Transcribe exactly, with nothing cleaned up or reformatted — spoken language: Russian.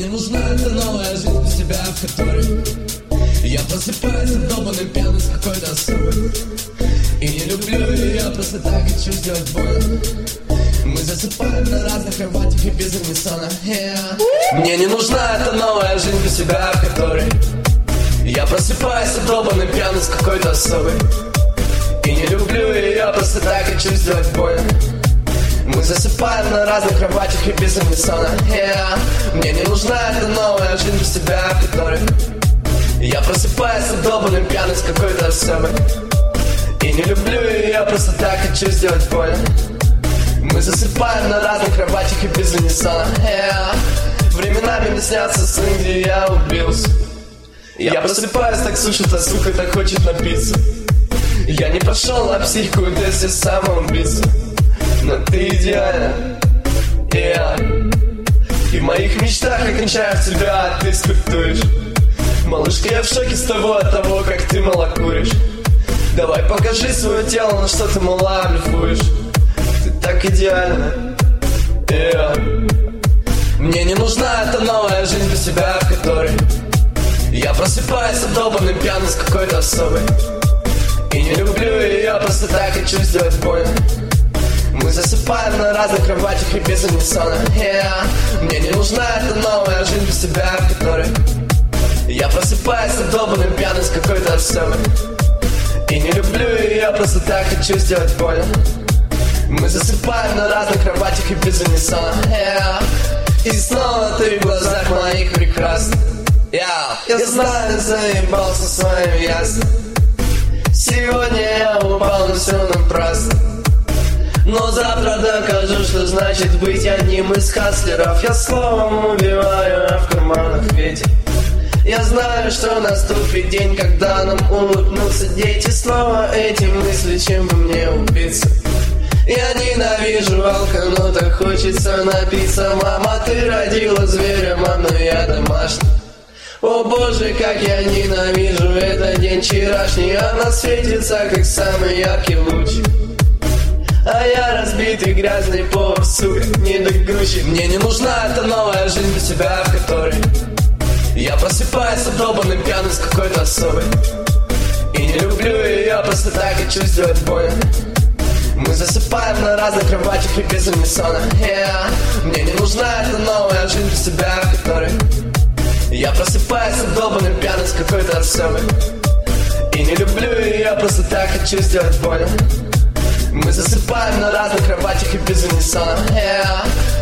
не нужна эта новая жизнь без тебя, в которой я просыпаюсь от долбанной пьяной с какой-то особой. И не люблю ее, просто так хочу сделать больно. Мы засыпаем на разных кроватях и без унисона, yeah. Мне не нужна эта новая жизнь без тебя, в которой я просыпаюсь от долбанной пьяной с какой-то особой. И не люблю ее, просто так хочу сделать больно. Мы засыпаем на разных кроватях и без унисона, yeah. Мне не нужна эта новая жизнь без тебя, в которой я просыпаюсь от долбанной пьяной с какой-то особой. И не люблю ее, просто так хочу сделать больно. Мы засыпаем на разных кроватях и без унисона, yeah. Временами мне снятся сны, где я убился. Я просыпаюсь, так сушит, а сука так хочет напиться. Я не пошел на психику, тест самоубийца. Но ты идеальна, yeah. И в моих мечтах я кончаю в тебя, а ты скриптуешь. Малышка, я в шоке с того, от того, как ты мало куришь. Давай покажи свое тело, на что ты мала блефуешь. Ты так идеальна, yeah. Мне не нужна эта новая жизнь без тебя, в которой я просыпаюсь от долбанной пьяной с какой-то особой. И не люблю ее, просто так хочу сделать больно. Мы засыпаем на разных кроватях и без унисона, yeah. Мне не нужна эта новая жизнь без тебя, в которой я просыпаюсь от долбанной пьяной с какой-то особой. И не люблю ее, просто так хочу сделать больно. Мы засыпаем на разных кроватях и без унисона, yeah. И снова ты в глазах моих прекрасна, yeah. Я знаю, заебался своим ясно. Сегодня я упал, но все напрасно. Но завтра докажу, что значит быть одним из хаслеров. Я словом убиваю, а в карманах ветер. Я знаю, что наступит день, когда нам улыбнутся дети. Снова эти мысли, чем бы мне убиться. Я ненавижу алкоголь, но так хочется напиться. Мама, ты родила зверя, мам, но я домашний. О боже, как я ненавижу этот день вчерашний. Она светится, как самый яркий луч. А я разбитый грязный повар, сука, недогрузчик. Мне не нужна эта новая жизнь без тебя, в которой я просыпаюсь от долбанной пьяной с какой-то особой. И не люблю ее, просто так хочу сделать больно. Мы засыпаем на разных кроватях и без унисона, yeah. Мне не нужна эта новая жизнь без тебя, в которой я просыпаюсь от долбанной пьяной с какой-то особой. И не люблю ее, просто так хочу сделать больно. Мы засыпаем на разных кроватях и без унисона, yeah.